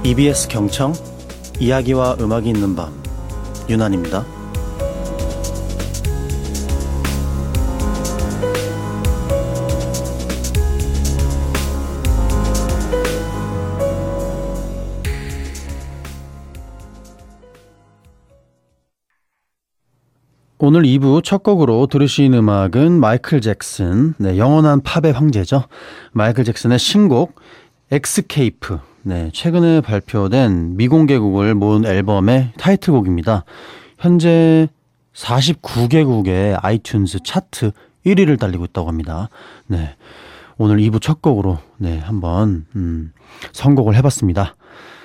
EBS 경청 이야기와 음악이 있는 밤 윤한입니다. 오늘 2부 첫 곡으로 들으신 음악은 마이클 잭슨, 영원한 팝의 황제죠. 마이클 잭슨의 신곡 엑스케이프, 최근에 발표된 미공개곡을 모은 앨범의 타이틀곡입니다. 현재 49개국의 아이튠즈 차트 1위를 달리고 있다고 합니다. 오늘 2부 첫 곡으로 한번 선곡을 해봤습니다.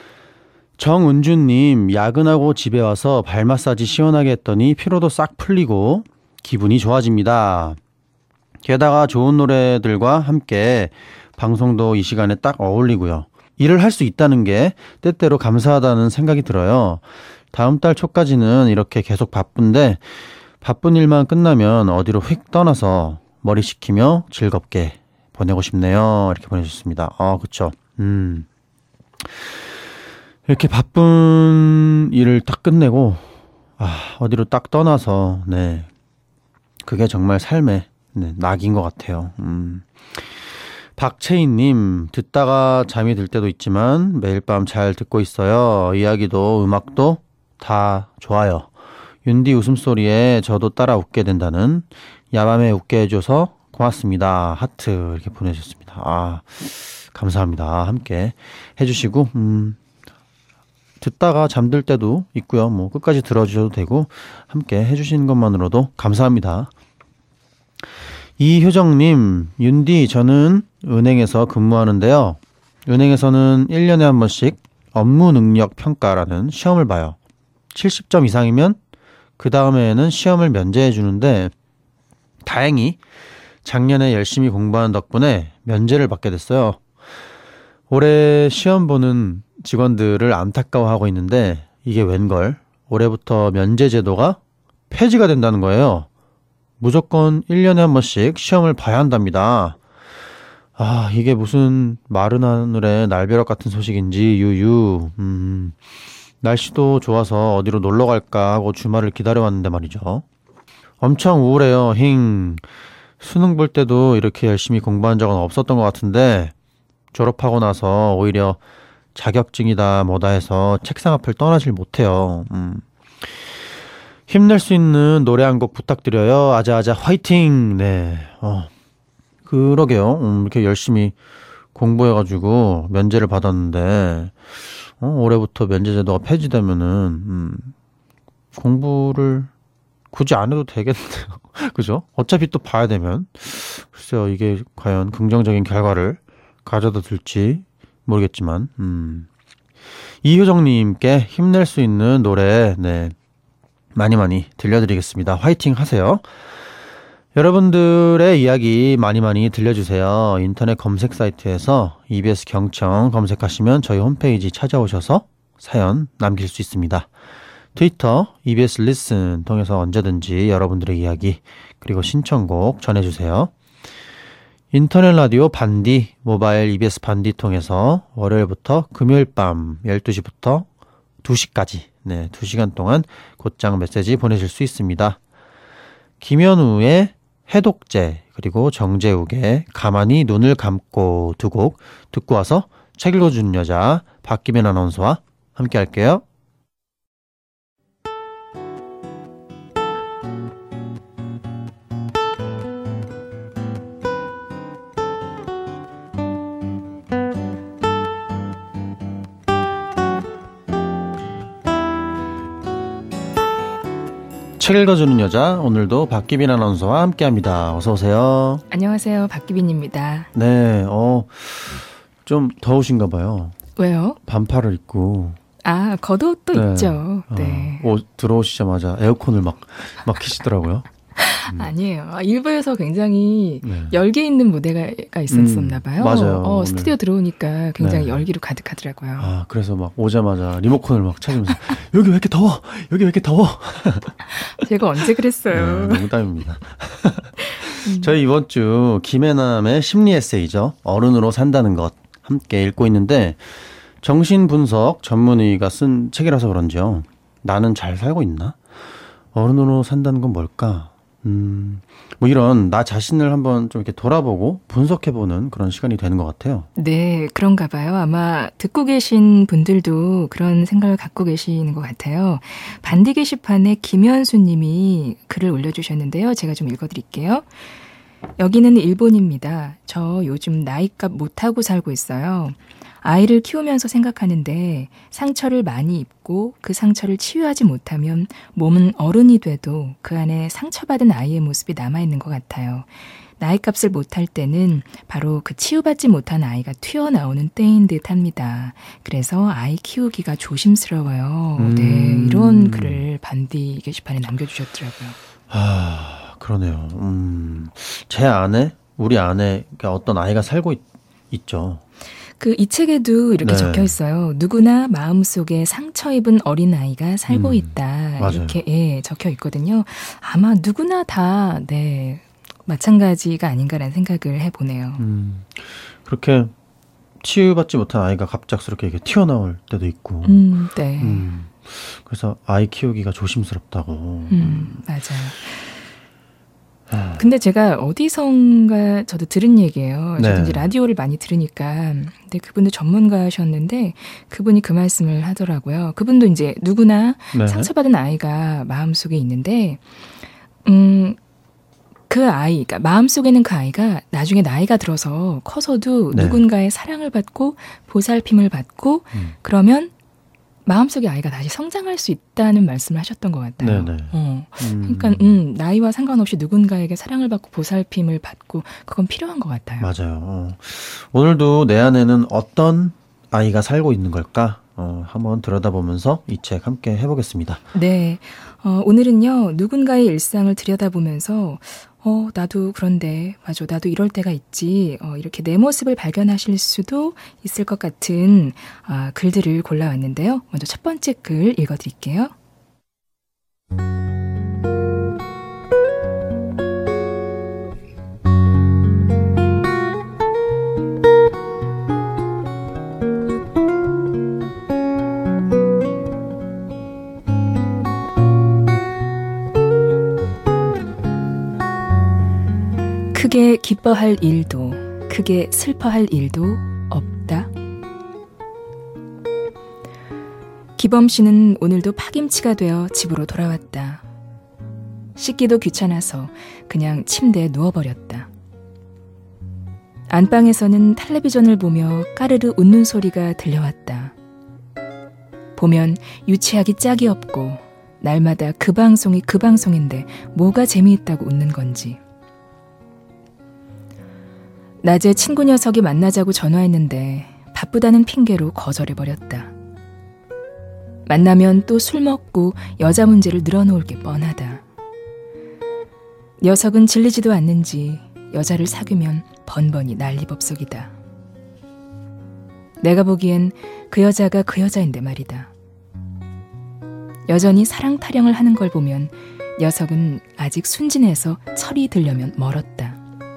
정은주님, 야근하고 집에 와서 발 마사지 시원하게 했더니 피로도 싹 풀리고 기분이 좋아집니다. 게다가 좋은 노래들과 함께 방송도 이 시간에 딱 어울리고요. 일을 할 수 있다는 게 때때로 감사하다는 생각이 들어요. 다음 달 초까지는 이렇게 계속 바쁜데 바쁜 일만 끝나면 어디로 휙 떠나서 머리 식히며 즐겁게 보내고 싶네요. 이렇게 보내주셨습니다. 그쵸. 이렇게 바쁜 일을 딱 끝내고 어디로 딱 떠나서 그게 정말 삶의 낙인 것 같아요. 박채인님, 듣다가 잠이 들 때도 있지만 매일 밤 잘 듣고 있어요. 이야기도 음악도 다 좋아요. 윤디 웃음소리에 저도 따라 웃게 된다는 야밤에 웃게 해줘서 고맙습니다. 하트 이렇게 보내주셨습니다. 감사합니다. 함께 해주시고 듣다가 잠들 때도 있고요. 끝까지 들어주셔도 되고 함께 해주시는 것만으로도 감사합니다. 이효정님, 윤디, 저는 은행에서 근무하는데요. 은행에서는 1년에 한 번씩 업무 능력 평가라는 시험을 봐요. 70점 이상이면 그 다음에는 시험을 면제해 주는데 다행히 작년에 열심히 공부한 덕분에 면제를 받게 됐어요. 올해 시험 보는 직원들을 안타까워하고 있는데 이게 웬걸? 올해부터 면제 제도가 폐지가 된다는 거예요. 무조건 1년에 한 번씩 시험을 봐야 한답니다. 이게 무슨 마른 하늘의 날벼락 같은 소식인지 유유. 날씨도 좋아서 어디로 놀러 갈까 하고 주말을 기다려왔는데 말이죠. 엄청 우울해요. 수능 볼 때도 이렇게 열심히 공부한 적은 없었던 것 같은데 졸업하고 나서 오히려 자격증이다 뭐다 해서 책상 앞을 떠나질 못해요. 힘낼 수 있는 노래 한 곡 부탁드려요. 아자아자 화이팅. 그러게요. 이렇게 열심히 공부해가지고 면제를 받았는데 올해부터 면제 제도가 폐지되면은 공부를 굳이 안 해도 되겠네요. 그죠? 어차피 또 봐야 되면 글쎄요, 이게 과연 긍정적인 결과를 가져다 줄지 모르겠지만 이효정님께 힘낼 수 있는 노래 많이 들려드리겠습니다. 화이팅 하세요. 여러분들의 이야기 많이 들려주세요. 인터넷 검색 사이트에서 EBS 경청 검색하시면 저희 홈페이지 찾아오셔서 사연 남길 수 있습니다. 트위터 EBS 리슨 통해서 언제든지 여러분들의 이야기 그리고 신청곡 전해주세요. 인터넷 라디오 반디, 모바일 EBS 반디 통해서 월요일부터 금요일 밤 12시부터 2시까지 2시간 동안 곧장 메시지 보내실 수 있습니다. 김현우의 해독제 그리고 정재욱의 가만히 눈을 감고 두 곡 듣고 와서 책 읽어주는 여자 박기빈 아나운서와 함께 할게요. 책 읽어주는 여자, 오늘도 박기빈 아나운서와 함께합니다. 어서 오세요. 안녕하세요, 박기빈입니다. 네, 좀 더우신가 봐요. 왜요? 반팔을 입고. 겉옷도 있죠. 들어오시자마자 에어컨을 막 키시더라고요. 아니에요. 일부에서 굉장히 열기 있는 무대가 있었었나 봐요. 맞아요. 스튜디오 들어오니까 굉장히 열기로 가득하더라고요. 그래서 막 오자마자 리모컨을 막 찾으면서 여기 왜 이렇게 더워? 여기 왜 이렇게 더워? 제가 언제 그랬어요? 농담입니다. 저희 이번 주 김혜남의 심리 에세이죠. 어른으로 산다는 것 함께 읽고 있는데 정신분석 전문의가 쓴 책이라서 그런지요. 나는 잘 살고 있나? 어른으로 산다는 건 뭘까? 뭐 이런 나 자신을 한번 좀 이렇게 돌아보고 분석해보는 그런 시간이 되는 것 같아요. 네, 그런가 봐요. 아마 듣고 계신 분들도 그런 생각을 갖고 계시는 것 같아요. 반디 게시판에 김현수 님이 글을 올려주셨는데요. 제가 좀 읽어드릴게요. 여기는 일본입니다. 저 요즘 나이값 못하고 살고 있어요. 아이를 키우면서 생각하는데 상처를 많이 입고 그 상처를 치유하지 못하면 몸은 어른이 돼도 그 안에 상처받은 아이의 모습이 남아있는 것 같아요. 나이값을 못할 때는 바로 그 치유받지 못한 아이가 튀어나오는 때인 듯합니다. 그래서 아이 키우기가 조심스러워요. 네, 이런 글을 반디 게시판에 남겨주셨더라고요. 그러네요. 제 안에 우리 안에 어떤 아이가 살고 있죠. 이 책에도 이렇게 네. 적혀 있어요. 누구나 마음속에 상처 입은 어린아이가 살고 있다. 맞아요. 이렇게 적혀 있거든요. 아마 누구나 다 마찬가지가 아닌가라는 생각을 해보네요. 그렇게 치유받지 못한 아이가 갑작스럽게 이렇게 튀어나올 때도 있고. 네. 그래서 아이 키우기가 조심스럽다고. 맞아요. 근데 제가 어디선가 저도 들은 얘기예요. 저도 네. 이제 라디오를 많이 들으니까. 근데 그분도 전문가셨는데 그분이 그 말씀을 하더라고요. 그분도 이제 누구나 네. 상처받은 아이가 마음속에 있는데 그 아이, 그러니까 마음속에는 그 아이가 나중에 나이가 들어서 커서도 네. 누군가의 사랑을 받고 보살핌을 받고 그러면 마음속의 아이가 다시 성장할 수 있다는 말씀을 하셨던 것 같아요. 네네. 그러니까 나이와 상관없이 누군가에게 사랑을 받고 보살핌을 받고 그건 필요한 것 같아요. 맞아요. 오늘도 내 안에는 어떤 아이가 살고 있는 걸까? 한번 들여다보면서 이 책 함께 해보겠습니다. 네. 오늘은요, 누군가의 일상을 들여다보면서 나도 그런데, 맞아, 나도 이럴 때가 있지. 이렇게 내 모습을 발견하실 수도 있을 것 같은 글들을 골라왔는데요. 먼저 첫 번째 글 읽어드릴게요. 크게 기뻐할 일도 크게 슬퍼할 일도 없다. 기범 씨는 오늘도 파김치가 되어 집으로 돌아왔다. 씻기도 귀찮아서 그냥 침대에 누워버렸다. 안방에서는 텔레비전을 보며 까르르 웃는 소리가 들려왔다. 보면 유치하기 짝이 없고 날마다 그 방송이 그 방송인데 뭐가 재미있다고 웃는 건지. 낮에 친구 녀석이 만나자고 전화했는데 바쁘다는 핑계로 거절해버렸다. 만나면 또 술 먹고 여자 문제를 늘어놓을 게 뻔하다. 녀석은 질리지도 않는지 여자를 사귀면 번번이 난리법석이다. 내가 보기엔 그 여자가 그 여자인데 말이다. 여전히 사랑 타령을 하는 걸 보면 녀석은 아직 순진해서 철이 들려면 멀었다.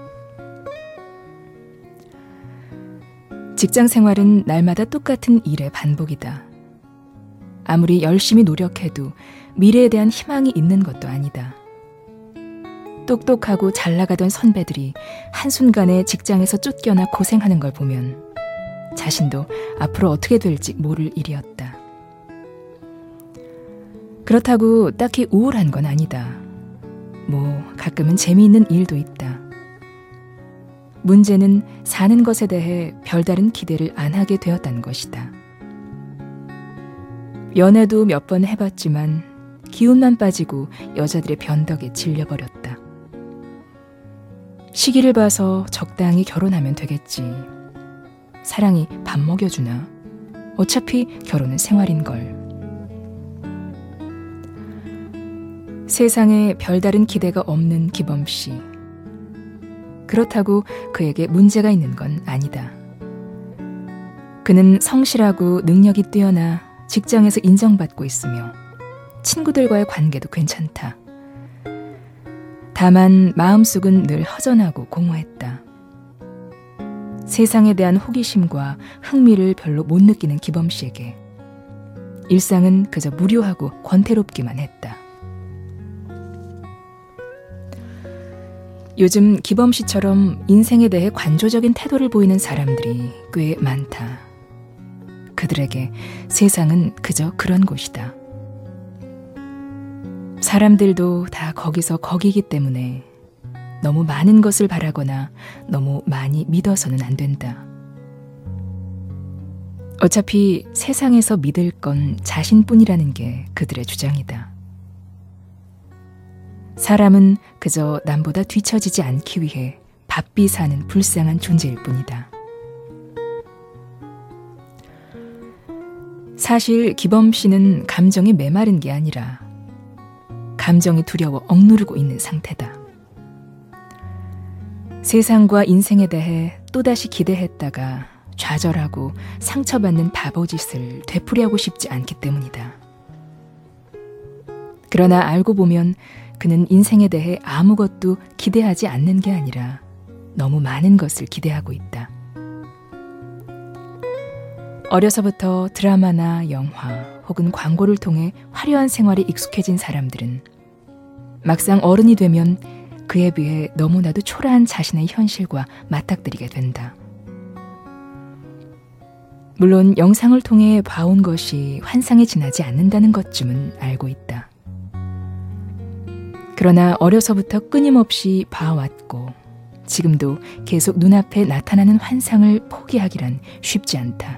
직장 생활은 날마다 똑같은 일의 반복이다. 아무리 열심히 노력해도 미래에 대한 희망이 있는 것도 아니다. 똑똑하고 잘 나가던 선배들이 한순간에 직장에서 쫓겨나 고생하는 걸 보면 자신도 앞으로 어떻게 될지 모를 일이었다. 그렇다고 딱히 우울한 건 아니다. 가끔은 재미있는 일도 있다. 문제는 사는 것에 대해 별다른 기대를 안 하게 되었다는 것이다. 연애도 몇 번 해봤지만 기운만 빠지고 여자들의 변덕에 질려버렸다. 시기를 봐서 적당히 결혼하면 되겠지. 사랑이 밥 먹여주나? 어차피 결혼은 생활인걸. 세상에 별다른 기대가 없는 기범씨. 그렇다고 그에게 문제가 있는 건 아니다. 그는 성실하고 능력이 뛰어나 직장에서 인정받고 있으며 친구들과의 관계도 괜찮다. 다만 마음속은 늘 허전하고 공허했다. 세상에 대한 호기심과 흥미를 별로 못 느끼는 기범 씨에게 일상은 그저 무료하고 권태롭기만 했다. 요즘 기범 씨처럼 인생에 대해 관조적인 태도를 보이는 사람들이 꽤 많다. 그들에게 세상은 그저 그런 곳이다. 사람들도 다 거기서 거기기 때문에 너무 많은 것을 바라거나 너무 많이 믿어서는 안 된다. 어차피 세상에서 믿을 건 자신뿐이라는 게 그들의 주장이다. 사람은 그저 남보다 뒤처지지 않기 위해 바삐 사는 불쌍한 존재일 뿐이다. 사실 기범 씨는 감정이 메마른 게 아니라 감정이 두려워 억누르고 있는 상태다. 세상과 인생에 대해 또다시 기대했다가 좌절하고 상처받는 바보짓을 되풀이하고 싶지 않기 때문이다. 그러나 알고 보면 그는 인생에 대해 아무것도 기대하지 않는 게 아니라 너무 많은 것을 기대하고 있다. 어려서부터 드라마나 영화 혹은 광고를 통해 화려한 생활에 익숙해진 사람들은 막상 어른이 되면 그에 비해 너무나도 초라한 자신의 현실과 맞닥뜨리게 된다. 물론 영상을 통해 봐온 것이 환상에 지나지 않는다는 것쯤은 알고 있다. 그러나 어려서부터 끊임없이 봐왔고 지금도 계속 눈앞에 나타나는 환상을 포기하기란 쉽지 않다.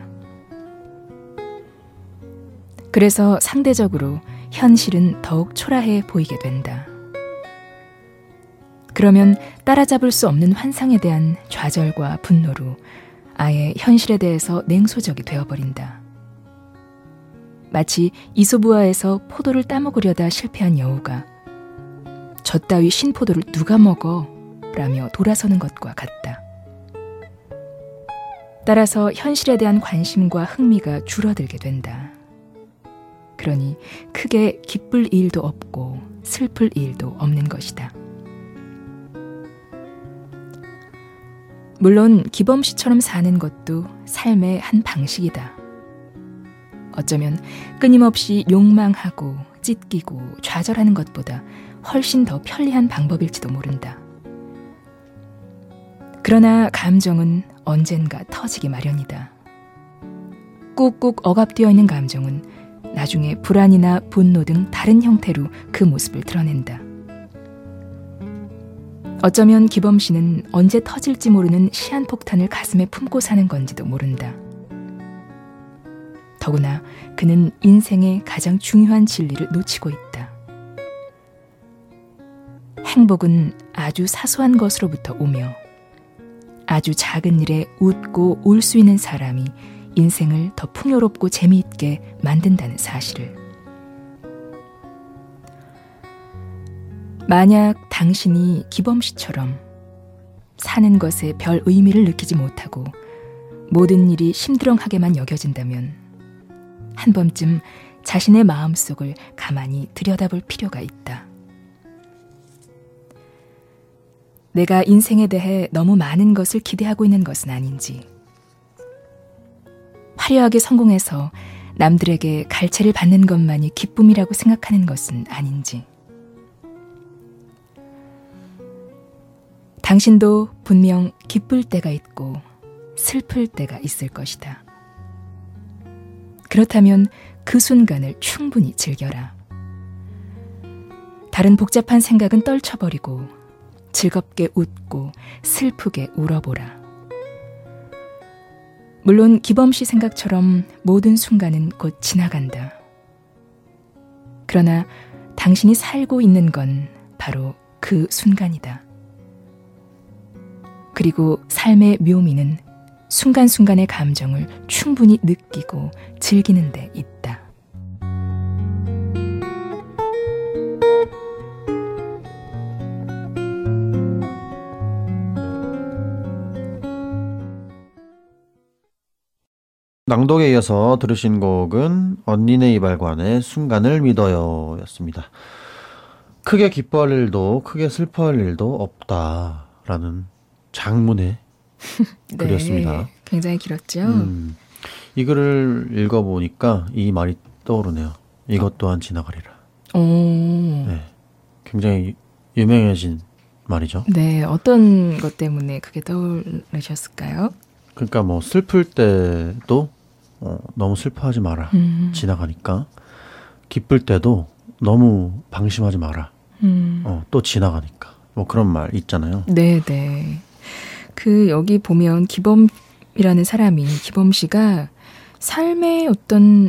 그래서 상대적으로 현실은 더욱 초라해 보이게 된다. 그러면 따라잡을 수 없는 환상에 대한 좌절과 분노로 아예 현실에 대해서 냉소적이 되어버린다. 마치 이소부화에서 포도를 따먹으려다 실패한 여우가 저 따위 신포도를 누가 먹어? 라며 돌아서는 것과 같다. 따라서 현실에 대한 관심과 흥미가 줄어들게 된다. 그러니 크게 기쁠 일도 없고 슬플 일도 없는 것이다. 물론 기범 씨처럼 사는 것도 삶의 한 방식이다. 어쩌면 끊임없이 욕망하고 찢기고 좌절하는 것보다 훨씬 더 편리한 방법일지도 모른다. 그러나 감정은 언젠가 터지기 마련이다. 꾹꾹 억압되어 있는 감정은 나중에 불안이나 분노 등 다른 형태로 그 모습을 드러낸다. 어쩌면 기범 씨는 언제 터질지 모르는 시한폭탄을 가슴에 품고 사는 건지도 모른다. 더구나 그는 인생의 가장 중요한 진리를 놓치고 있다. 행복은 아주 사소한 것으로부터 오며 아주 작은 일에 웃고 울 수 있는 사람이 인생을 더 풍요롭고 재미있게 만든다는 사실을. 만약 당신이 기범 씨처럼 사는 것에 별 의미를 느끼지 못하고 모든 일이 심드렁하게만 여겨진다면 한 번쯤 자신의 마음속을 가만히 들여다볼 필요가 있다. 내가 인생에 대해 너무 많은 것을 기대하고 있는 것은 아닌지, 화려하게 성공해서 남들에게 갈채를 받는 것만이 기쁨이라고 생각하는 것은 아닌지, 당신도 분명 기쁠 때가 있고 슬플 때가 있을 것이다. 그렇다면 그 순간을 충분히 즐겨라. 다른 복잡한 생각은 떨쳐버리고 즐겁게 웃고 슬프게 울어보라. 물론 기범 씨 생각처럼 모든 순간은 곧 지나간다. 그러나 당신이 살고 있는 건 바로 그 순간이다. 그리고 삶의 묘미는 순간순간의 감정을 충분히 느끼고 즐기는 데 있다. 낭독에 이어서 들으신 곡은 언니네 이발관의 순간을 믿어요 였습니다. 크게 기뻐할 일도 크게 슬퍼할 일도 없다라는 장문의 글이었습니다. 네, 굉장히 길었죠. 이 글을 읽어보니까 이 말이 떠오르네요. 이것 또한 지나가리라. 오. 네, 굉장히 유명해진 말이죠. 네, 어떤 것 때문에 그게 떠오르셨을까요? 그러니까 뭐 슬플 때도 너무 슬퍼하지 마라. 지나가니까. 기쁠 때도 너무 방심하지 마라. 또 지나가니까. 뭐 그런 말 있잖아요. 네, 네. 그 여기 보면 기범이라는 사람이 기범 씨가 삶의 어떤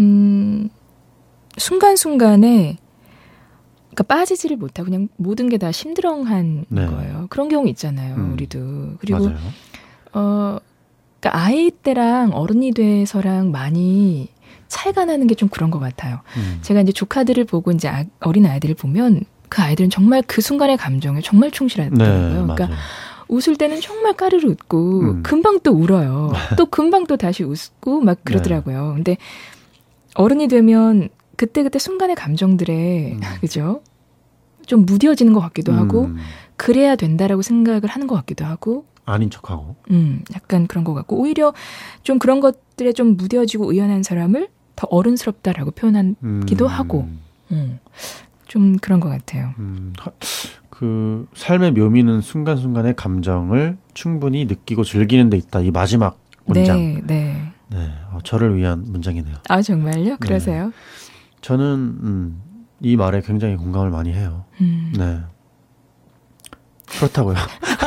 순간순간에 그러니까 빠지지를 못하고 그냥 모든 게 다 심드렁한 네. 거예요. 그런 경우 있잖아요. 우리도. 그리고 맞아요. 그러니까 아이 때랑 어른이 돼서랑 많이 차이가 나는 게 좀 그런 것 같아요. 제가 이제 조카들을 보고 이제 어린 아이들을 보면 그 아이들은 정말 그 순간의 감정에 정말 충실하더라고요. 네, 그러니까 맞아요. 웃을 때는 정말 까르르 웃고 금방 또 울어요. 또 금방 또 다시 웃고 막 그러더라고요. 근데 어른이 되면 그때그때 순간의 감정들에 그죠? 좀 무뎌지는 것 같기도 하고 그래야 된다라고 생각을 하는 것 같기도 하고 아닌 척하고. 약간 그런 것 같고 오히려 좀 그런 것들에 좀 무뎌지고 의연한 사람을 더 어른스럽다라고 표현하기도 하고 좀 그런 것 같아요. 그 삶의 묘미는 순간순간의 감정을 충분히 느끼고 즐기는 데 있다. 이 마지막 문장. 네. 저를 위한 문장이네요. 아 정말요? 그러세요? 저는 이 말에 굉장히 공감을 많이 해요. 네. 그렇다고요.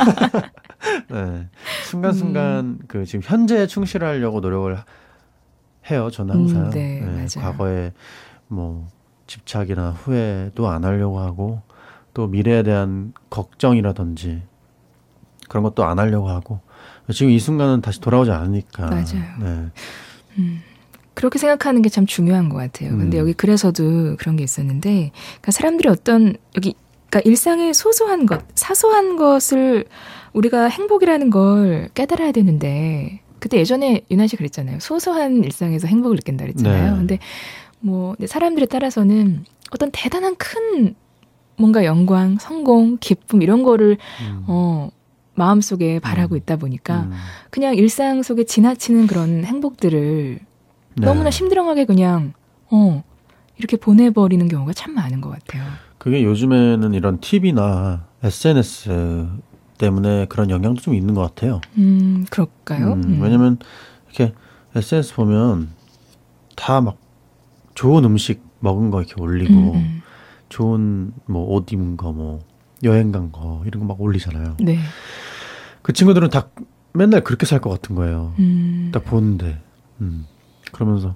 네. 순간순간 그 지금 현재에 충실하려고 노력을 해요. 저는 항상. 네, 맞아요. 과거에 뭐 집착이나 후회도 안 하려고 하고 또 미래에 대한 걱정이라든지 그런 것도 안 하려고 하고 지금 이 순간은 다시 돌아오지 않으니까. 맞아요. 네. 그렇게 생각하는 게 참 중요한 것 같아요. 근데 여기 글에서도 그런 게 있었는데, 그러니까 사람들이 그러니까 일상의 소소한 것, 사소한 것을 우리가 행복이라는 걸 깨달아야 되는데, 그때 예전에 유나 씨 그랬잖아요. 소소한 일상에서 행복을 느낀다 그랬잖아요. 네. 근데 뭐 사람들에 따라서는 어떤 대단한 큰 뭔가 영광, 성공, 기쁨 이런 거를 마음속에 바라고 있다 보니까 그냥 일상 속에 지나치는 그런 행복들을 너무나 심드렁하게 그냥 이렇게 보내버리는 경우가 참 많은 것 같아요. 그게 요즘에는 이런 TV나 SNS 때문에 그런 영향도 좀 있는 것 같아요. 그럴까요? 왜냐면 이렇게 SNS 보면 다 막 좋은 음식 먹은 거 이렇게 올리고 좋은 뭐 옷 입은 거 뭐 여행 간 거 이런 거 막 올리잖아요. 네. 그 친구들은 다 맨날 그렇게 살 것 같은 거예요. 딱 보는데 그러면서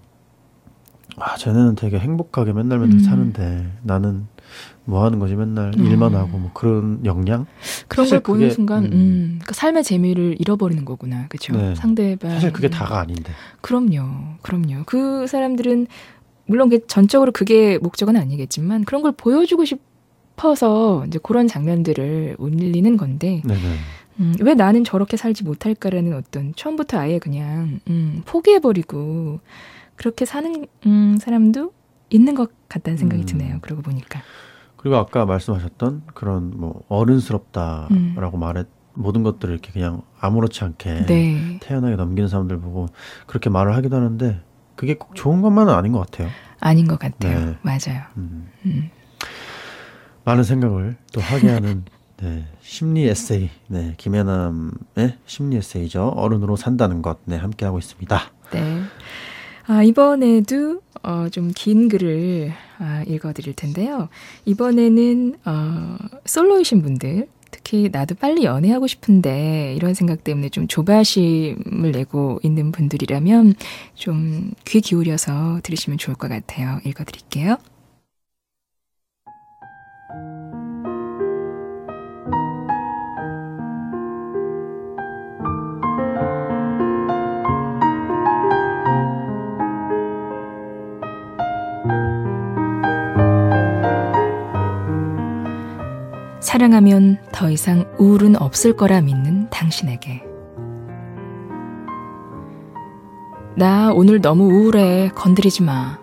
쟤네는 되게 행복하게 맨날 사는데 나는 뭐 하는 거지 맨날 일만 하고 뭐 그런 역량 그런 걸 보는 순간 그러니까 삶의 재미를 잃어버리는 거구나. 그렇죠? 네. 상대방 사실 그게 다가 아닌데. 그럼요. 그 사람들은 물론 전적으로 그게 목적은 아니겠지만 그런 걸 보여주고 싶어서 이제 그런 장면들을 올리는 건데 왜 나는 저렇게 살지 못할까라는 어떤 처음부터 아예 그냥 포기해버리고 그렇게 사는 사람도 있는 것 같다는 생각이 드네요. 그러고 보니까. 그리고 아까 말씀하셨던 그런 뭐 어른스럽다라고 말해 모든 것들을 이렇게 그냥 아무렇지 않게 태연하게 넘기는 사람들 보고 그렇게 말을 하기도 하는데 그게 꼭 좋은 것만은 아닌 것 같아요. 아닌 것 같아요. 네. 맞아요. 많은 생각을 또 하게 하는 심리 에세이, 김혜남의 심리 에세이죠. 어른으로 산다는 것, 함께 하고 있습니다. 네. 이번에도 좀 긴 글을 읽어드릴 텐데요. 이번에는 솔로이신 분들, 특히 나도 빨리 연애하고 싶은데 이런 생각 때문에 좀 조바심을 내고 있는 분들이라면 좀 귀 기울여서 들으시면 좋을 것 같아요. 읽어드릴게요. 사랑하면 더 이상 우울은 없을 거라 믿는 당신에게. 나 오늘 너무 우울해. 건드리지 마.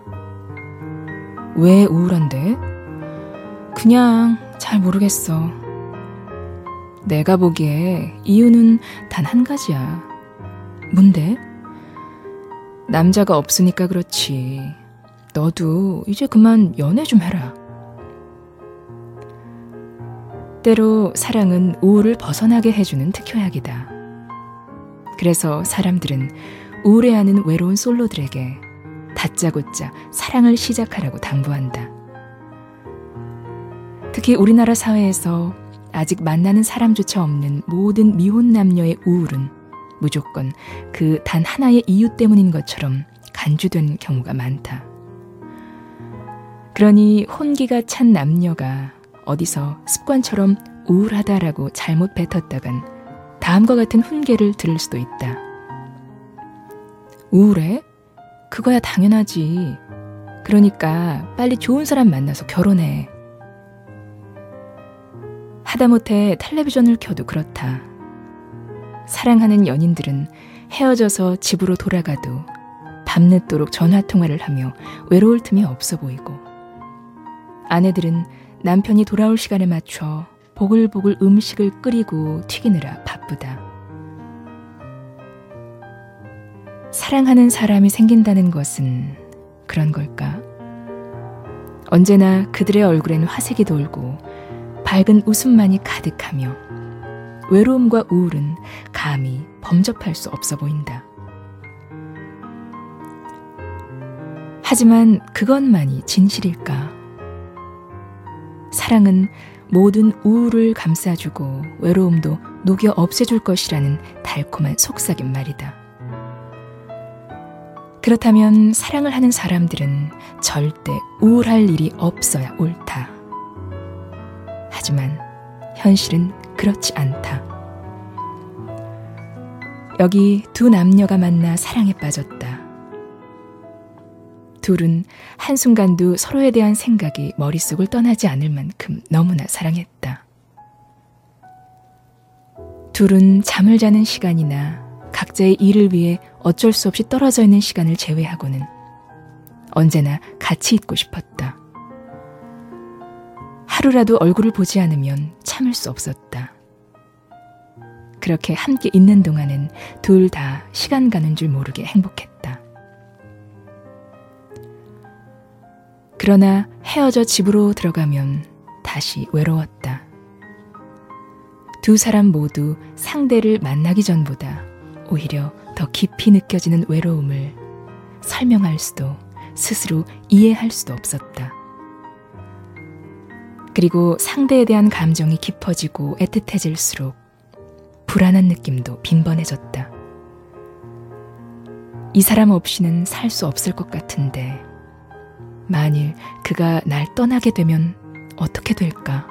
왜 우울한데? 그냥 잘 모르겠어. 내가 보기에 이유는 단 한 가지야. 뭔데? 남자가 없으니까 그렇지. 너도 이제 그만 연애 좀 해라. 때로 사랑은 우울을 벗어나게 해주는 특효약이다. 그래서 사람들은 우울해하는 외로운 솔로들에게 다짜고짜 사랑을 시작하라고 당부한다. 특히 우리나라 사회에서 아직 만나는 사람조차 없는 모든 미혼 남녀의 우울은 무조건 그 단 하나의 이유 때문인 것처럼 간주된 경우가 많다. 그러니 혼기가 찬 남녀가 어디서 습관처럼 우울하다라고 잘못 뱉었다간 다음과 같은 훈계를 들을 수도 있다. 우울해? 그거야 당연하지. 그러니까 빨리 좋은 사람 만나서 결혼해. 하다못해 텔레비전을 켜도 그렇다. 사랑하는 연인들은 헤어져서 집으로 돌아가도 밤늦도록 전화통화를 하며 외로울 틈이 없어 보이고, 아내들은 남편이 돌아올 시간에 맞춰 보글보글 음식을 끓이고 튀기느라 바쁘다. 사랑하는 사람이 생긴다는 것은 그런 걸까? 언제나 그들의 얼굴엔 화색이 돌고 밝은 웃음만이 가득하며 외로움과 우울은 감히 범접할 수 없어 보인다. 하지만 그것만이 진실일까? 사랑은 모든 우울을 감싸주고 외로움도 녹여 없애줄 것이라는 달콤한 속삭임 말이다. 그렇다면 사랑을 하는 사람들은 절대 우울할 일이 없어야 옳다. 하지만 현실은 그렇지 않다. 여기 두 남녀가 만나 사랑에 빠졌다. 둘은 한순간도 서로에 대한 생각이 머릿속을 떠나지 않을 만큼 너무나 사랑했다. 둘은 잠을 자는 시간이나 각자의 일을 위해 어쩔 수 없이 떨어져 있는 시간을 제외하고는 언제나 같이 있고 싶었다. 하루라도 얼굴을 보지 않으면 참을 수 없었다. 그렇게 함께 있는 동안은 둘 다 시간 가는 줄 모르게 행복했다. 그러나 헤어져 집으로 들어가면 다시 외로웠다. 두 사람 모두 상대를 만나기 전보다 오히려 더 깊이 느껴지는 외로움을 설명할 수도 스스로 이해할 수도 없었다. 그리고 상대에 대한 감정이 깊어지고 애틋해질수록 불안한 느낌도 빈번해졌다. 이 사람 없이는 살 수 없을 것 같은데 만일 그가 날 떠나게 되면 어떻게 될까?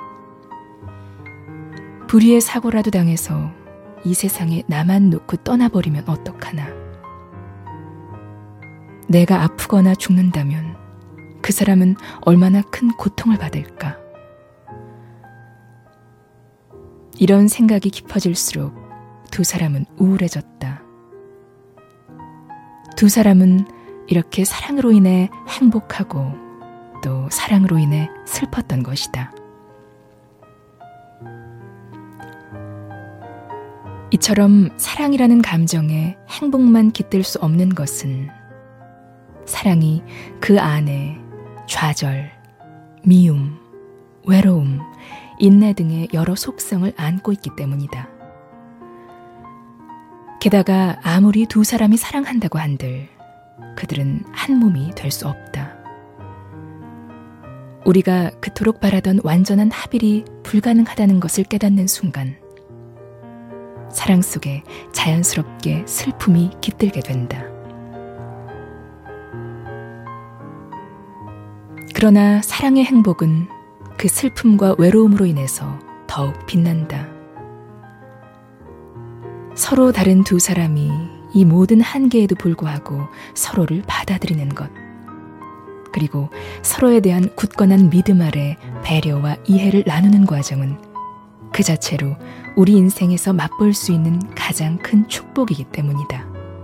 불의의 사고라도 당해서 이 세상에 나만 놓고 떠나버리면 어떡하나? 내가 아프거나 죽는다면 그 사람은 얼마나 큰 고통을 받을까? 이런 생각이 깊어질수록 두 사람은 우울해졌다. 두 사람은 이렇게 사랑으로 인해 행복하고 또 사랑으로 인해 슬펐던 것이다. 이처럼 사랑이라는 감정에 행복만 깃들 수 없는 것은 사랑이 그 안에 좌절, 미움, 외로움, 인내 등의 여러 속성을 안고 있기 때문이다. 게다가 아무리 두 사람이 사랑한다고 한들 그들은 한 몸이 될 수 없다. 우리가 그토록 바라던 완전한 합일이 불가능하다는 것을 깨닫는 순간 사랑 속에 자연스럽게 슬픔이 깃들게 된다. 그러나 사랑의 행복은 그 슬픔과 외로움으로 인해서 더욱 빛난다. 서로 다른 두 사람이 이 모든 한계에도 불구하고 서로를 받아들이는 것, 그리고 서로에 대한 굳건한 믿음 아래 배려와 이해를 나누는 과정은 그 자체로 우리 인생에서 맛볼 수 있는 가장 큰 축복이기 때문이다.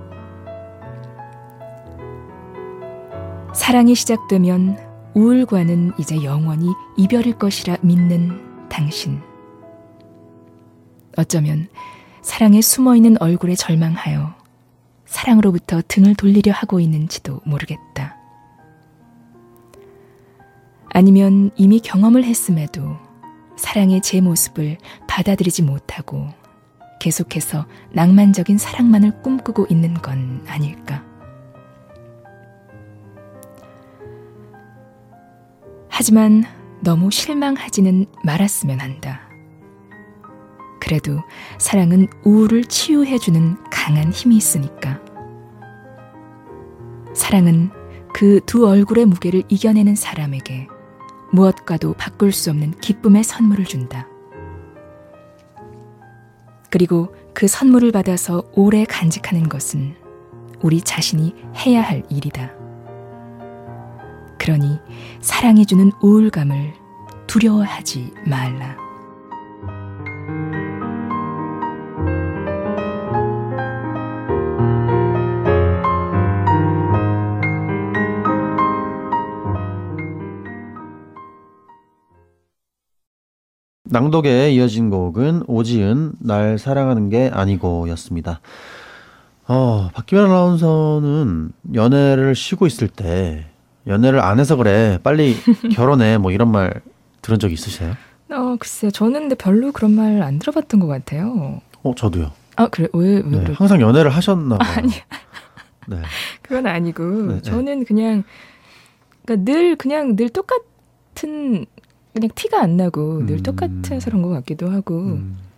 사랑이 시작되면 우울과는 이제 영원히 이별일 것이라 믿는 당신. 어쩌면 사랑에 숨어있는 얼굴에 절망하여 사랑으로부터 등을 돌리려 하고 있는지도 모르겠다. 아니면 이미 경험을 했음에도 사랑의 제 모습을 받아들이지 못하고 계속해서 낭만적인 사랑만을 꿈꾸고 있는 건 아닐까. 하지만 너무 실망하지는 말았으면 한다. 그래도 사랑은 우울을 치유해주는 강한 힘이 있으니까. 사랑은 그 두 얼굴의 무게를 이겨내는 사람에게 무엇과도 바꿀 수 없는 기쁨의 선물을 준다. 그리고 그 선물을 받아서 오래 간직하는 것은 우리 자신이 해야 할 일이다. 그러니 사랑이 주는 우울감을 두려워하지 말라. 낭독에 이어진 곡은 오지은 날 사랑하는 게 아니고 였습니다. 박기현 아나운서는 연애를 쉬고 있을 때 연애를 안 해서 그래 빨리 결혼해 뭐 이런 말 들은 적 있으세요? 글쎄요. 저는 근데 별로 그런 말 안 들어봤던 것 같아요. 저도요. 그래? 왜 네, 그래? 항상 연애를 하셨나 봐요. 아니, 네. 그건 아니고 네, 저는 그냥 그러니까 늘 똑같은 그냥 티가 안 나고 늘 똑같은 사람 것 같기도 하고.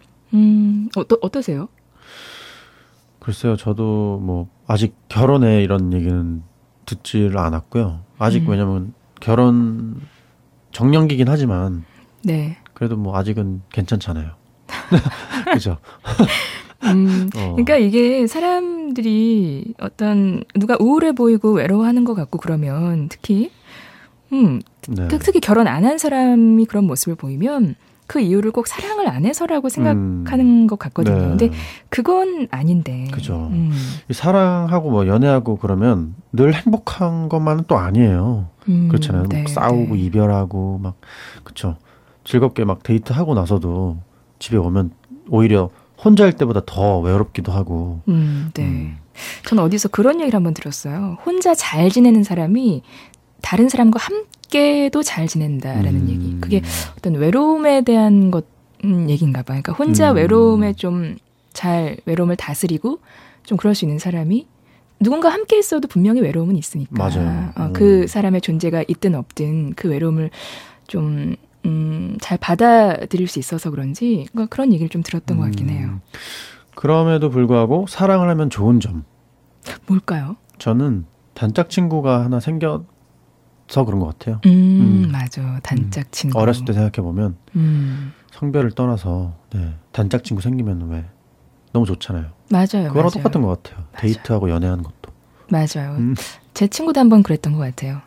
어떠세요? 글쎄요. 저도 뭐 아직 결혼해 이런 얘기는 듣지를 않았고요. 아직 왜냐면 결혼 정년기긴 하지만 네. 그래도 뭐 아직은 괜찮잖아요. 그죠? 그러니까 이게 사람들이 어떤 누가 우울해 보이고 외로워하는 것 같고 그러면 특히 네. 특히 결혼 안 한 사람이 그런 모습을 보이면 그 이유를 꼭 사랑을 안 해서라고 생각하는 것 같거든요. 네. 근데 그건 아닌데. 그죠. 사랑하고 뭐 연애하고 그러면 늘 행복한 것만은 또 아니에요. 그렇잖아요. 네, 막 싸우고 네. 이별하고 막 그쵸. 즐겁게 막 데이트하고 나서도 집에 오면 오히려 혼자일 때보다 더 외롭기도 하고. 네. 저는 어디서 그런 얘기를 한번 들었어요. 혼자 잘 지내는 사람이 다른 사람과 함께도 잘 지낸다라는 얘기. 그게 어떤 외로움에 대한 얘기인가 봐요. 그러니까 혼자 외로움을 다스리고 좀 그럴 수 있는 사람이 누군가 함께 있어도 분명히 외로움은 있으니까. 맞아요. 그 사람의 존재가 있든 없든 그 외로움을 좀 잘 받아들일 수 있어서 그런지 그런 얘기를 좀 들었던 것 같긴 해요. 그럼에도 불구하고 사랑을 하면 좋은 점. 뭘까요? 저는 단짝 친구가 하나 생겨서 그런 것 같아요. 맞아. 단짝 친구. 어렸을 때 생각해보면 성별을 떠나서 단짝 친구 생기면 왜 너무 좋잖아요. 맞아요. 그거랑 똑같은 것 같아요. 맞아요. 데이트하고 연애하는 것도. 맞아요. 제 친구도 한번 그랬던 것 같아요.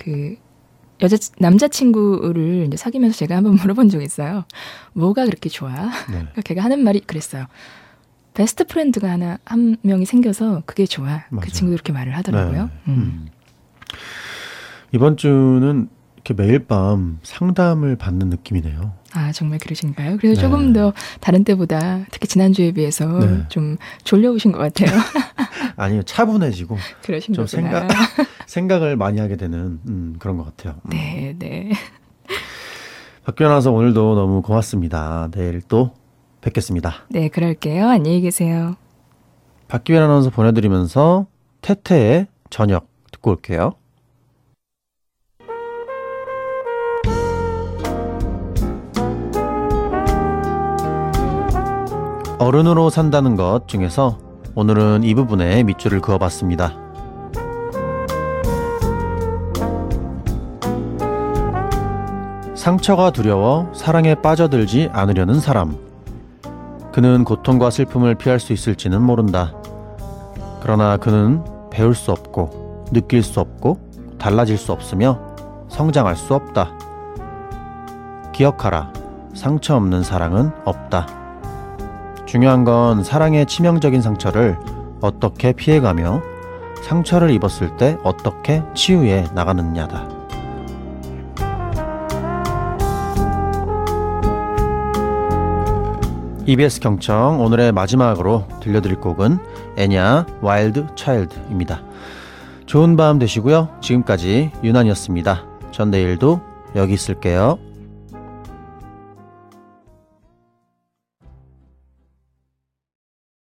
남자친구를 이제 사귀면서 제가 한번 물어본 적이 있어요. 뭐가 그렇게 좋아? 네. 걔가 하는 말이 그랬어요. 베스트 프렌드가 한 명이 생겨서 그게 좋아. 맞아요. 그 친구도 그렇게 말을 하더라고요. 네. 이번 주는 이렇게 매일 밤 상담을 받는 느낌이네요. 정말 그러신가요? 그래서 네. 조금 더 다른 때보다 특히 지난주에 비해서 좀 졸려오신 것 같아요. 아니요, 차분해지고 그러신 좀 거구나. 생각을 많이 하게 되는 그런 것 같아요. 네, 네. 박기현 아나운서 오늘도 너무 고맙습니다. 내일 또 뵙겠습니다. 네, 그럴게요. 안녕히 계세요. 박기현 아나운서 보내드리면서 태태의 저녁 듣고 올게요. 어른으로 산다는 것 중에서 오늘은 이 부분에 밑줄을 그어봤습니다. 상처가 두려워 사랑에 빠져들지 않으려는 사람. 그는 고통과 슬픔을 피할 수 있을지는 모른다. 그러나 그는 배울 수 없고 느낄 수 없고 달라질 수 없으며 성장할 수 없다. 기억하라. 상처 없는 사랑은 없다. 중요한 건 사랑의 치명적인 상처를 어떻게 피해가며 상처를 입었을 때 어떻게 치유해 나가느냐다. EBS 경청 오늘의 마지막으로 들려드릴 곡은 애냐 와일드 차일드입니다. 좋은 밤 되시고요. 지금까지 유난이었습니다. 전 내일도 여기 있을게요.